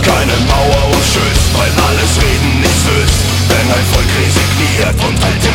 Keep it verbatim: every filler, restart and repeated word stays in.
keine Mauer umschützt, weil alles Reden nichts löst. Wenn ein Volk resigniert und halt